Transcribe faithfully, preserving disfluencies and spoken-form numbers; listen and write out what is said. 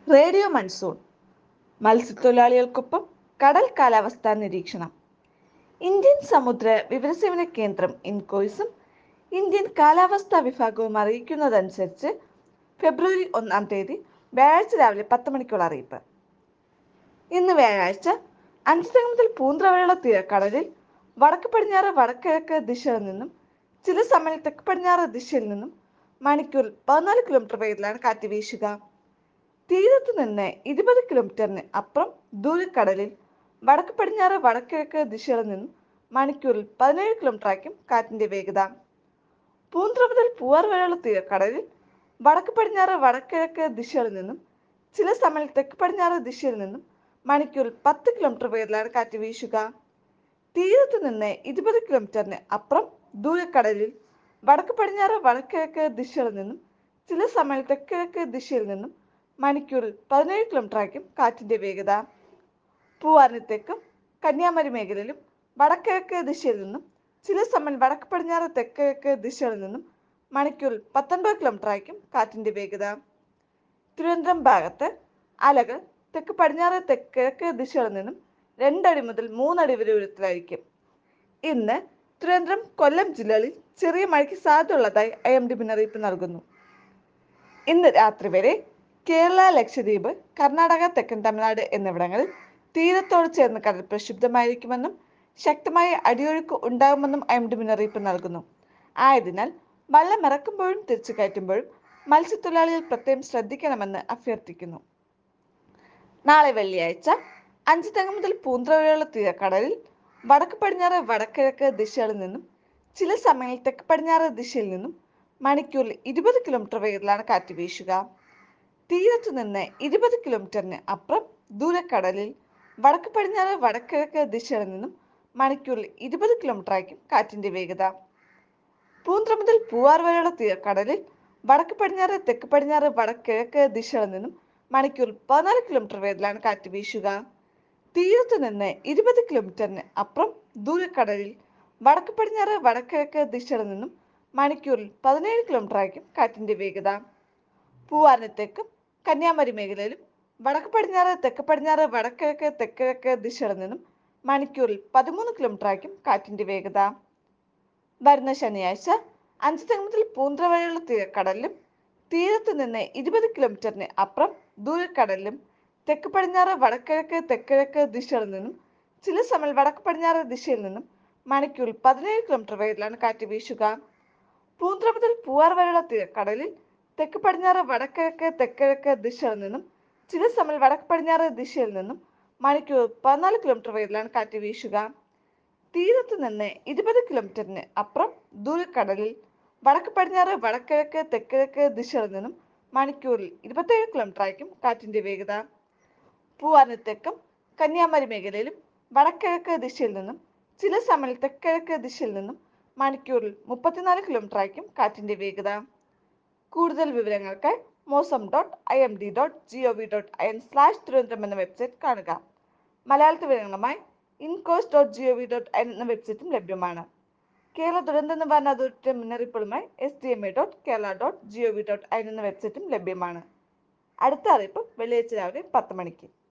Radio monsoon മത്സ്യത്തൊഴിലാളികൾക്കൊപ്പം കടൽ കാലാവസ്ഥാ നിരീക്ഷണം. ഇന്ത്യൻ സമുദ്ര വിവരസേവന കേന്ദ്രം ഇൻകോയ്സും ഇന്ത്യൻ കാലാവസ്ഥാ വിഭാഗവും അറിയിക്കുന്നതനുസരിച്ച് ഫെബ്രുവരി ഒന്നാം തീയതി വ്യാഴാഴ്ച രാവിലെ പത്ത് മണിക്കുള്ള അറിയിപ്പ്. ഇന്ന് വ്യാഴാഴ്ച അഞ്ചുതെങ്ങ് മുതൽ പൂന്തുറ വരെയുള്ള തീരക്കടലിൽ വടക്ക് പടിഞ്ഞാറ് വടക്കിഴക്ക് ദിശയിൽ നിന്നും ചില സമയം തെക്ക് പടിഞ്ഞാറ് ദിശയിൽ നിന്നും മണിക്കൂറിൽ പതിനാല് കിലോമീറ്റർ വേഗത്തിലാണ് കാറ്റ് വീശുക. തീരത്ത് നിന്ന് ഇരുപത് കിലോമീറ്ററിന് അപ്പുറം ദൂരക്കടലിൽ വടക്ക് പടിഞ്ഞാറ് വടക്കിഴക്ക് ദിശകളിൽ നിന്നും മണിക്കൂറിൽ പതിനേഴ് കിലോമീറ്റർ ആയിരിക്കും കാറ്റിന്റെ വേഗത. പൂന്തുറ മുതൽ പൂവാർ വരെയുള്ള തീരക്കടലിൽ വടക്ക് പടിഞ്ഞാറ് വടക്കിഴക്ക് ദിശകളിൽ നിന്നും ചില സമയം തെക്ക് പടിഞ്ഞാറ് ദിശയിൽ നിന്നും മണിക്കൂറിൽ പത്ത് കിലോമീറ്റർ വേഗത്തിലാണ് കാറ്റ് വീശുക. തീരത്ത് നിന്ന് ഇരുപത് കിലോമീറ്ററിന് അപ്പുറം ദൂരക്കടലിൽ വടക്ക് പടിഞ്ഞാറ് വടക്കിഴക്ക് ദിശകളിൽ നിന്നും ചില സമയം തെക്കിഴക്ക് ദിശയിൽ നിന്നും മണിക്കൂറിൽ പതിനേഴ് കിലോമീറ്റർ ആയിരിക്കും കാറ്റിന്റെ വേഗത. പൂവാറിന് തെക്കും കന്യാകുമാരി മേഖലയിലും വടക്കിഴക്ക് ദിശയിൽ നിന്നും ചില സമയം വടക്ക് പടിഞ്ഞാറ് തെക്കിഴക്ക് ദിശകളിൽ നിന്നും മണിക്കൂറിൽ പത്തൊൻപത് കിലോമീറ്റർ ആയിരിക്കും കാറ്റിന്റെ വേഗത. തിരുവനന്തപുരം ഭാഗത്ത് അലകൾ തെക്ക് പടിഞ്ഞാറ് തെക്കിഴക്ക് ദിശകളിൽ നിന്നും രണ്ടടി മുതൽ മൂന്നടി വരെ ഉയരത്തിലായിരിക്കും. ഇന്ന് തിരുവനന്തപുരം കൊല്ലം ജില്ലകളിൽ ചെറിയ മഴയ്ക്ക് സാധ്യതയുള്ളതായി ഐ എം ഡി മുന്നറിയിപ്പ് നൽകുന്നു. ഇന്ന് രാത്രി വരെ കേരള, ലക്ഷദ്വീപ്, കർണാടക, തെക്കൻ തമിഴ്നാട് എന്നിവിടങ്ങളിൽ തീരത്തോട് ചേർന്ന് കടൽ പ്രക്ഷുബ്ധമായിരിക്കുമെന്നും ശക്തമായ അടിയൊഴുക്ക് ഉണ്ടാകുമെന്നും ഐ എം ഡി മുന്നറിയിപ്പ് നൽകുന്നു. ആയതിനാൽ വള്ളം ഇറക്കുമ്പോഴും തിരിച്ചു കയറ്റുമ്പോഴും മത്സ്യത്തൊഴിലാളികൾ പ്രത്യേകം ശ്രദ്ധിക്കണമെന്ന് അഭ്യർത്ഥിക്കുന്നു. നാളെ വെള്ളിയാഴ്ച അഞ്ചുതെങ്ങ് മുതൽ പൂന്തുറ വരെയുള്ള തീരക്കടലിൽ വടക്ക് പടിഞ്ഞാറ് വടക്കിഴക്ക് ദിശകളിൽ നിന്നും ചില സമയങ്ങളിൽ തെക്ക് പടിഞ്ഞാറ് ദിശയിൽ നിന്നും മണിക്കൂറിൽ ഇരുപത് കിലോമീറ്റർ വേഗത്തിലാണ് കാറ്റ് വീശുക. തീരത്തു നിന്ന് ഇരുപത് കിലോമീറ്ററിന് അപ്പുറം ദൂരക്കടലിൽ വടക്ക് പടിഞ്ഞാറ് വടക്കിഴക്ക് ദിശകളിൽ നിന്നും മണിക്കൂറിൽ ഇരുപത് കിലോമീറ്റർ ആയിരിക്കും കാറ്റിന്റെ വേഗത. പൂന്തുറ മുതൽ പൂവാർ വരെയുള്ള തീരക്കടലിൽ വടക്ക് പടിഞ്ഞാറ് തെക്ക് പടിഞ്ഞാറ് വടക്കിഴക്ക് ദിശകളിൽ നിന്നും മണിക്കൂറിൽ പതിനാല് കിലോമീറ്റർ വേഗത്തിലാണ് കാറ്റ് വീശുക. തീരത്തു നിന്ന് ഇരുപത് കിലോമീറ്ററിന് അപ്പുറം ദൂരക്കടലിൽ വടക്ക് പടിഞ്ഞാറ് വടക്കിഴക്ക് ദിശകളിൽ നിന്നും മണിക്കൂറിൽ പതിനേഴ് കിലോമീറ്റർ ആയിരിക്കും കാറ്റിന്റെ വേഗത. പൂവാറിന് തെക്കും കന്യാകുമാരി മേഖലയിലും വടക്ക് പടിഞ്ഞാറ് തെക്ക് പടിഞ്ഞാറ് വടക്കിഴക്ക് തെക്കിഴക്ക് ദിശകളിൽ നിന്നും മണിക്കൂറിൽ പതിമൂന്ന് കിലോമീറ്റർ ആയിരിക്കും കാറ്റിന്റെ വേഗത. വരുന്ന ശനിയാഴ്ച അഞ്ചുതെങ്ങ് മുതൽ പൂന്തുറ വരെയുള്ള തീരക്കടലിലും തീരത്ത് നിന്ന് ഇരുപത് കിലോമീറ്ററിന് അപ്പുറം ദൂരക്കടലിലും തെക്ക് പടിഞ്ഞാറ് വടക്കിഴക്ക് തെക്കിഴക്ക് ദിശകളിൽ നിന്നും ചില സമയം വടക്ക് പടിഞ്ഞാറ് ദിശയിൽ നിന്നും മണിക്കൂറിൽ പതിനേഴ് കിലോമീറ്റർ വേഗത്തിലാണ് കാറ്റ് വീശുക. പൂന്തുറ മുതൽ പൂവാർ വരെയുള്ള തീരക്കടലിൽ തെക്ക് പടിഞ്ഞാറ് വടക്കിഴക്ക് തെക്കിഴക്ക് ദിശകളിൽ നിന്നും ചില സമയം വടക്ക് പടിഞ്ഞാറ് ദിശയിൽ നിന്നും മണിക്കൂർ പതിനാല് കിലോമീറ്റർ വേഗത്തിലാണ് കാറ്റ് വീശുക. തീരത്ത് നിന്ന് ഇരുപത് കിലോമീറ്ററിന് അപ്പുറം ദൂരക്കടലിൽ വടക്ക് പടിഞ്ഞാറ് വടക്കിഴക്ക് തെക്കിഴക്ക് ദിശകളിൽ നിന്നും മണിക്കൂറിൽ ഇരുപത്തേഴ് കിലോമീറ്റർ ആയിരിക്കും കാറ്റിന്റെ വേഗത. പൂവാറിന് തെക്കും കന്യാകുമാരി മേഖലയിലും വടക്കിഴക്ക് ദിശയിൽ നിന്നും ചില സമയം തെക്കിഴക്ക് ദിശയിൽ നിന്നും മണിക്കൂറിൽ മുപ്പത്തിനാല് കിലോമീറ്റർ ആയിരിക്കും കാറ്റിന്റെ വേഗത. കൂടുതൽ വിവരങ്ങൾക്കായി mausam dot I M D dot G O V dot I N slash Thiruvananthapuram എന്ന വെബ്സൈറ്റ് കാണുക. മലയാളത്തിൽ വിവരങ്ങളുമായി INCOIS dot G O V dot I N എന്ന വെബ്സൈറ്റും ലഭ്യമാണ്. കേരള ദുരന്ത നിവാരണ അതോറിറ്റിയുടെ മുന്നറിയിപ്പുകളുമായി S D M A dot Kerala dot G O V dot I N എന്ന വെബ്സൈറ്റും ലഭ്യമാണ്. അടുത്ത അറിയിപ്പ് വെള്ളിയാഴ്ച രാവിലെ പത്ത് മണിക്ക്.